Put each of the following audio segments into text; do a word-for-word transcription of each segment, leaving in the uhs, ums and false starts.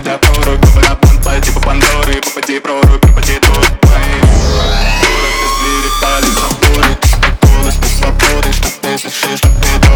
попадя прорубь, барабан по типу Пандоры. Попади прорубь, пропади тут мои. Город без двери, пали заборы. Голос без свободы, что ты слышишь, что ты до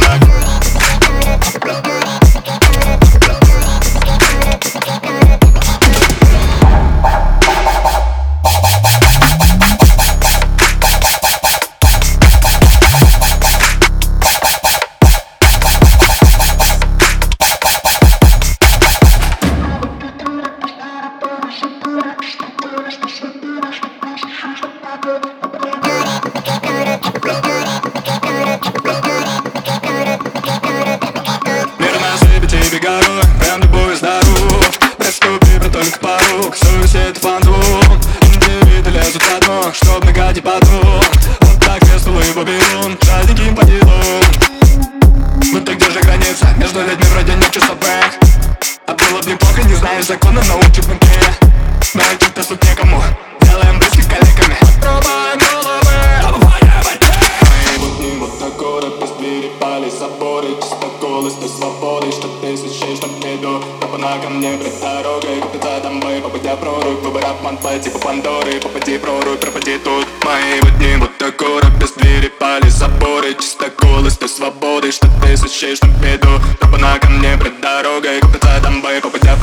горой, прям любой здоров. Приступи, про только порог, совесть это фантом. Индивиды лезут на дно, чтоб нагадить потом. Вот так весело и Вавилон, праздники по делам. Ну ты где же граница? Между людьми вроде нет часовых. А было бы неплохо, не знаешь закона, научит в игре. Но этих-то суд некому, делаем близких коллегами. Отрубаем головы, добываем мои будни, вот так город, без двери, пали заборы. Чисто голос, ты свободы, что ты свечей, что веду. Топана ко мне пред дорогой, купица домой, попадя прорубь. Выбор обман по типу Пандоры. Попади прорубь, пропади тут мои будни, вот так город, без двери, пали заборы. Чисто голос, ты свободы, что ты свечей, что веду. Топана ко мне пред дорогой, купица домой, попадя